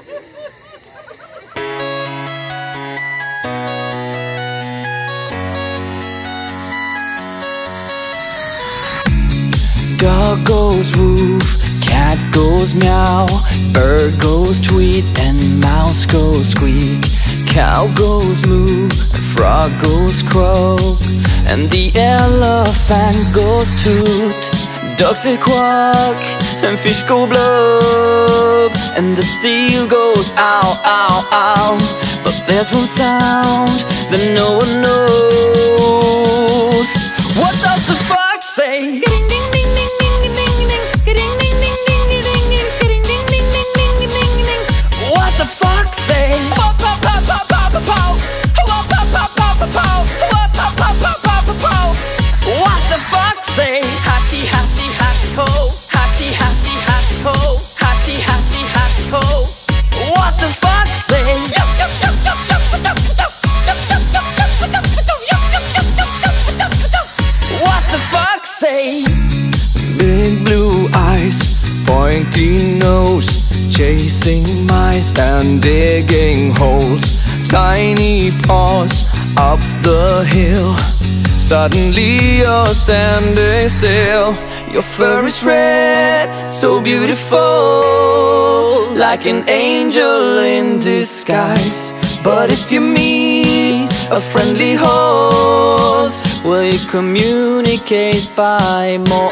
Dog goes woof, cat goes meow, bird goes tweet, and mouse goes squeak. Cow goes moo, frog goes croak, and the elephant goes toot. Ducks say quack, and fish go blub, and the seal goes ow, ow, ow. But there's one sound that no one knows. What does the fox say? What the fox say? What the fox say? Hatty, hatty, hatty ho, hatty, hatty, hatty ho, hatty, hatty, hatty ho. What the fox say? What the fox say? Big blue eyes, pointy nose, chasing mice and digging holes. Tiny paws up the hill. Suddenly you're standing still. Your fur is red, so beautiful, like an angel in disguise. But if you meet a friendly horse, will you communicate by more?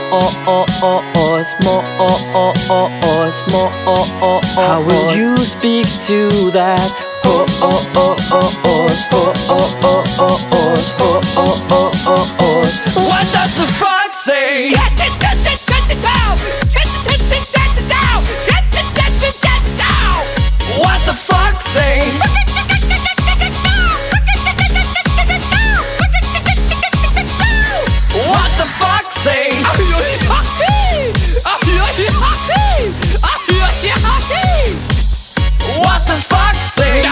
How will you speak to that horse? What does the fox say? What the fox say? What the fox say? What the fox say?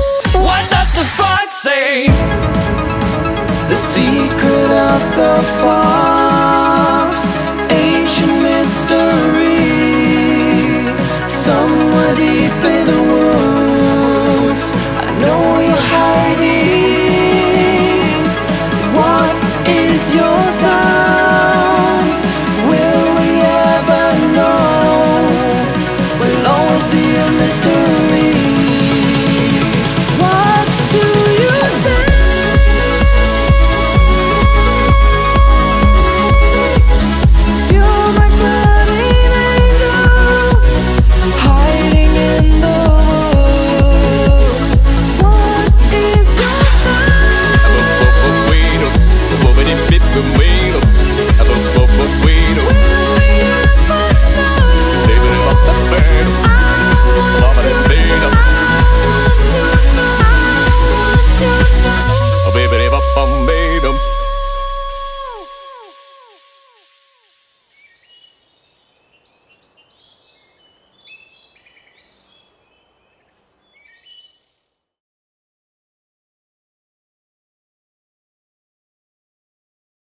What does the fox say? The secret of the fox